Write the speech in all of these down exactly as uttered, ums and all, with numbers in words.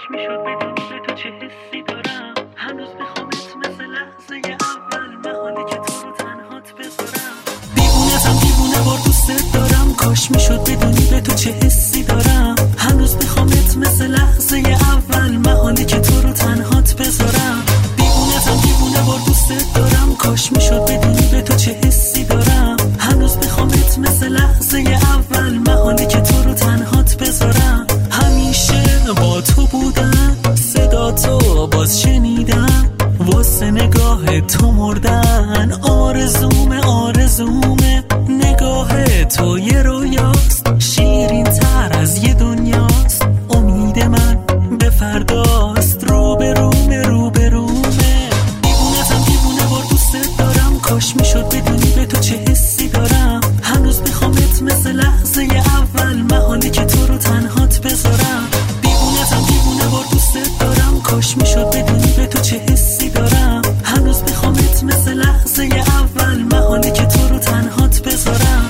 میشد بدونی به تو چه حسی دارم. هنوز میخوامت مثل لحظه اول، محاله که تو رو تنهات بذارم. دیوونتم دیوونه بار دوست دارم، کاش میشد بدونی به تو چه حسی دارم. هنوز میخوامت مثل لحظه اول، محاله که تو رو تنهات بذارم. دیوونتم دیوونه بار دوست دارم، کاش میشد بدونی به تو چه حسی دارم. هنوز میخوامت مثل لحظه اول، محاله که تو رو تنهات بذارم. همیشه با تو بودم، صدا تو باز شنیدم، واسه نگاه تو مردن. آرزومه آرزومه نگاه تو یه رویاست، شیرین تر از یه دنیاست. امید من به فرداست، رو به رومه رو به رومه. دیوونتم دیوونه بار دوست دارم، کاش میشد بدونی به تو چه حسی دارم. هنوز میخوامت مثل لحظه اول، محاله که تو رو تنهات بذارم. دیوونتم دیوونه بار دوست دارم، کاش میشد بدونی به تو چه حسی دارم. هنوز میخوامت مثل لحظه اول، محاله که تو رو تنهات بذارم.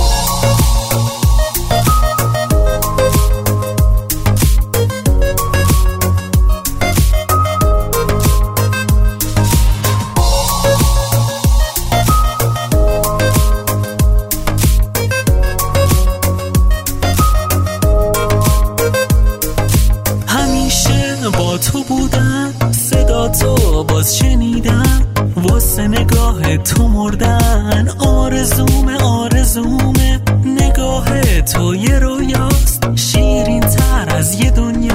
با تو بودم، صدا تو باز شنیدم، واسه نگاه تو مردن. آرزومه آرزومه نگاه تو یه رویاست، شیرین تر از یه دنیا.